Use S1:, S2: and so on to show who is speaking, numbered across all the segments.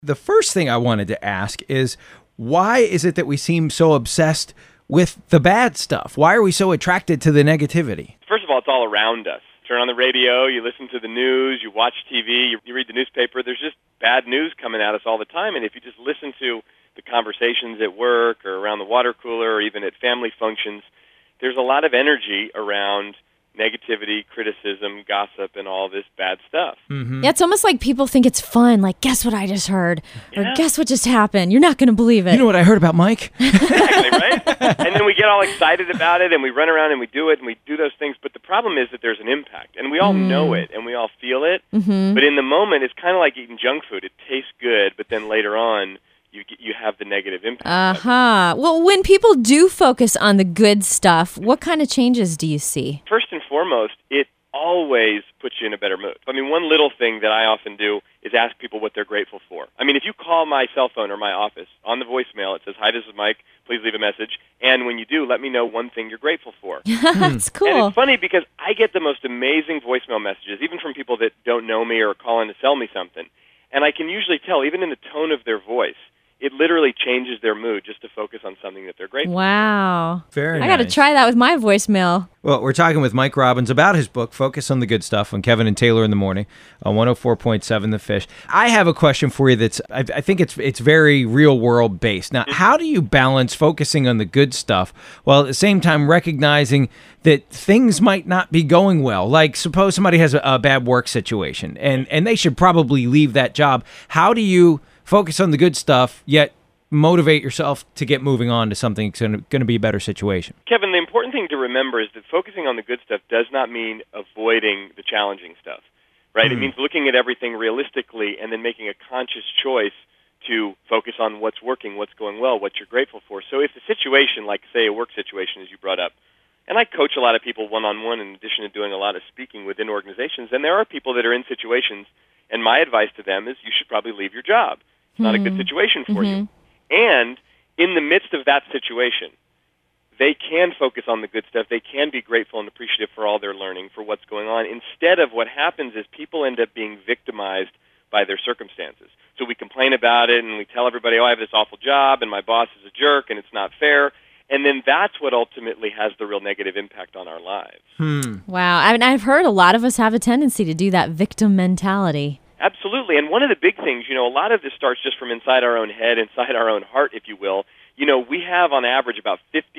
S1: The first thing I wanted to ask is, why is it that we seem so obsessed with the bad stuff? Why are we so attracted to the negativity?
S2: First of all, it's all around us. Turn on the radio, you listen to the news, you watch TV, you read the newspaper. There's just bad news coming at us all the time. And if you just listen to the conversations at work or around the water cooler or even at family functions, there's a lot of energy around negativity, criticism, gossip, and all this bad stuff.
S3: Yeah, it's almost like people think it's fun. Like, guess what I just heard? Or
S2: Yeah.
S3: guess what just happened? You're not going to believe it.
S1: You know what I heard about Mike?
S2: Exactly, right? And then we get all excited about it, and we run around and we do it, and we do those things. But the problem is that there's an impact, and we all know it, and we all feel it. But in the moment, it's kind of like eating junk food. It tastes good, but then later on, you have the negative impact.
S3: Well, when people do focus on the good stuff, what kind of changes do you see?
S2: First and foremost, it always puts you in a better mood. I mean, one little thing that I often do is ask people what they're grateful for. I mean, if you call my cell phone or my office, on the voicemail it says, "Hi, this is Mike. Please leave a message." And when you do, let me know one thing you're grateful for.
S3: That's cool.
S2: And it's funny because I get the most amazing voicemail messages, even from people that don't know me or call in to sell me something. And I can usually tell, even in the tone of their voice, it literally changes their mood just to focus on something that they're grateful for.
S3: Wow.
S1: Very
S3: I got to
S1: nice.
S3: try that with my voicemail.
S1: Well, we're talking with Mike Robbins about his book, Focus on the Good Stuff, on Kevin and Taylor in the Morning on 104.7 The Fish. I have a question for you that's, I think it's very real-world based. Now, how do you balance focusing on the good stuff while at the same time recognizing that things might not be going well? Like, suppose somebody has a bad work situation, and they should probably leave that job. How do you focus on the good stuff, yet motivate yourself to get moving on to something that's going to be a better situation?
S2: Kevin, the important thing to remember is that focusing on the good stuff does not mean avoiding the challenging stuff, right? It means looking at everything realistically and then making a conscious choice to focus on what's working, what's going well, what you're grateful for. So if the situation, like, say, a work situation, as you brought up, and I coach a lot of people one-on-one in addition to doing a lot of speaking within organizations, and there are people that are in situations, and my advice to them is you should probably leave your job. It's not a good situation for you. And in the midst of that situation, they can focus on the good stuff. They can be grateful and appreciative for all their learning, for what's going on. Instead of what happens is people end up being victimized by their circumstances. So we complain about it and we tell everybody, oh, I have this awful job and my boss is a jerk and it's not fair. And then that's what ultimately has the real negative impact on our lives.
S3: Wow. I mean, I've heard a lot of us have a tendency to do that victim mentality.
S2: Absolutely. And one of the big things, a lot of this starts just from inside our own head, inside our own heart, if you will. We have on average about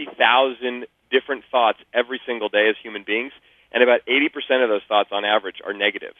S2: 50,000 different thoughts every single day as human beings, and about 80% of those thoughts on average are negative.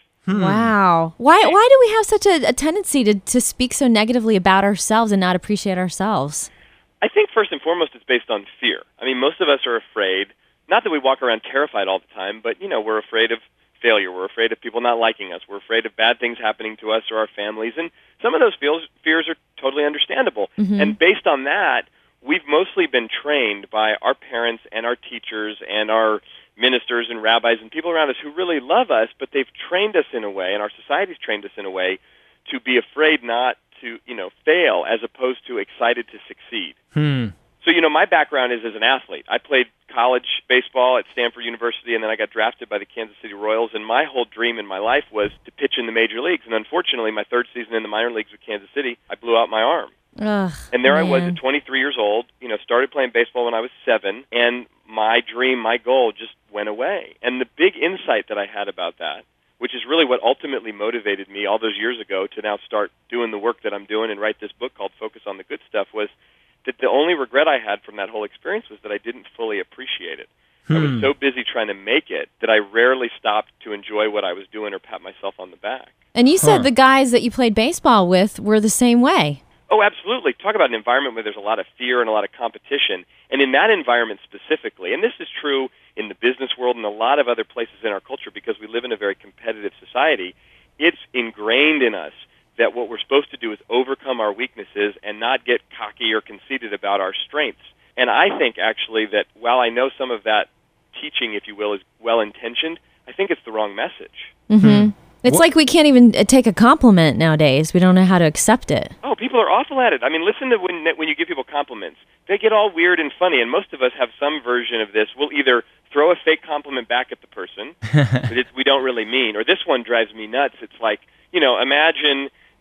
S3: Wow. Why do we have such a tendency to speak so negatively about ourselves and not appreciate ourselves?
S2: I think first and foremost it's based on fear. I mean, most of us are afraid, not that we walk around terrified all the time, but, we're afraid of failure. We're afraid of people not liking us. We're afraid of bad things happening to us or our families. And some of those fears are totally understandable. And based on that, we've mostly been trained by our parents and our teachers and our ministers and rabbis and people around us who really love us, but they've trained us in a way, and our society's trained us in a way, to be afraid not to, fail as opposed to excited to succeed. So, my background is as an athlete. I played college baseball at Stanford University, and then I got drafted by the Kansas City Royals, and my whole dream in my life was to pitch in the major leagues. And unfortunately, my third season in the minor leagues with Kansas City, I blew out my arm. And there I was at 23 years old, started playing baseball when I was 7, and my dream, my goal just went away. And the big insight that I had about that, which is really what ultimately motivated me all those years ago to now start doing the work that I'm doing and write this book called Focus on the Good Stuff, was that the only regret I had from that whole experience was that I didn't fully appreciate it. I was so busy trying to make it that I rarely stopped to enjoy what I was doing or pat myself on the back.
S3: And you said the guys that you played baseball with were the same way.
S2: Oh, absolutely. Talk about an environment where there's a lot of fear and a lot of competition. And in that environment specifically, and this is true in the business world and a lot of other places in our culture because we live in a very competitive society, it's ingrained in us that what we're supposed to do is overcome our weaknesses and not get cocky or conceited about our strengths. And I think, actually, that while I know some of that teaching, if you will, is well-intentioned, I think it's the wrong message.
S3: It's like we can't even take a compliment nowadays. We don't know how to accept it.
S2: Oh, people are awful at it. I mean, listen to when you give people compliments. They get all weird and funny, and most of us have some version of this. We'll either throw a fake compliment back at the person that we don't really mean, or this one drives me nuts. It's like, imagine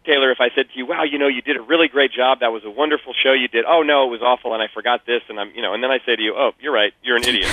S2: Taylor, if I said to you, wow, you did a really great job. That was a wonderful show you did. Oh, no, it was awful, and I forgot this, and and then I say to you, oh, you're right. You're an idiot.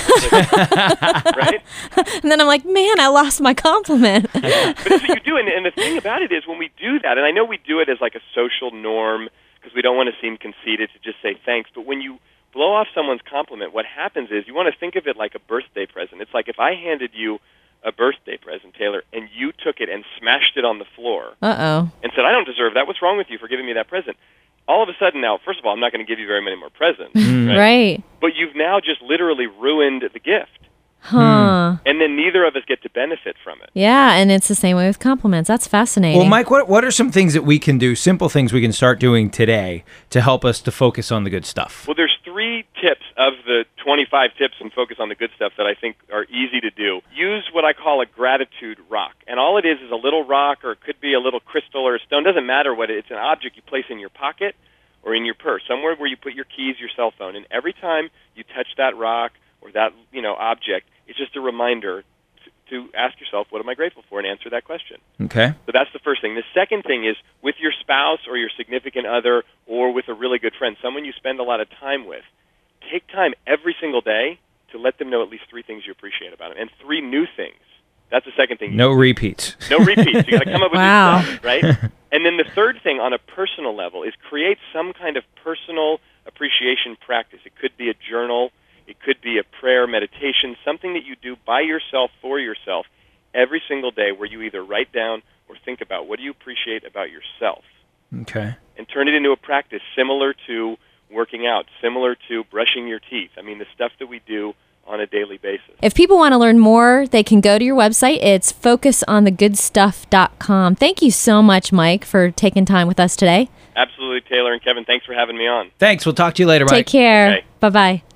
S2: Right?
S3: And then I'm like, man, I lost my compliment.
S2: But that's what you do, and the thing about it is when we do that, and I know we do it as like a social norm because we don't want to seem conceited to just say thanks, but when you blow off someone's compliment, what happens is you want to think of it like a birthday present. It's like if I handed you a birthday present, Taylor, and you took it and smashed it on the floor
S3: Uh-oh.
S2: and said, I don't deserve that. What's wrong with you for giving me that present? All of a sudden now, first of all, I'm not going to give you very many more presents.
S3: Right.
S2: But you've now just literally ruined the gift.
S3: Huh.
S2: And then neither of us get to benefit from it.
S3: Yeah, and it's the same way with compliments. That's fascinating.
S1: Well, Mike, what are some things that we can do, simple things we can start doing today to help us to focus on the good stuff?
S2: Well, there's 3 tips of the 25 tips and focus on the good stuff that I think are easy to do. Use what I call a gratitude rock. And all it is a little rock, or it could be a little crystal or a stone. Doesn't matter what it's an object you place in your pocket or in your purse, somewhere where you put your keys, your cell phone. And every time you touch that rock or that object, it's just a reminder to ask yourself, what am I grateful for, and answer that question.
S1: Okay.
S2: So that's the first thing. The second thing is with your spouse or your significant other or with a really good friend, someone you spend a lot of time with, take time every single day to let them know at least 3 things you appreciate about them, and 3 new things. That's the second thing.
S1: No repeats.
S2: No repeats. You got to come up with
S3: Wow.
S2: new stuff, right? And then the third thing on a personal level is create some kind of personal appreciation practice. It could be a journal. It could be a prayer, meditation, something that you do by yourself, for yourself, every single day where you either write down or think about what do you appreciate about yourself.
S1: Okay.
S2: And turn it into a practice similar to working out, similar to brushing your teeth. I mean, the stuff that we do on a daily basis.
S3: If people want to learn more, they can go to your website. It's focusonthegoodstuff.com. Thank you so much, Mike, for taking time with us today.
S2: Absolutely, Taylor and Kevin. Thanks for having me on.
S1: Thanks. We'll talk to you later, Mike.
S3: Take care.
S2: Okay.
S3: Bye-bye.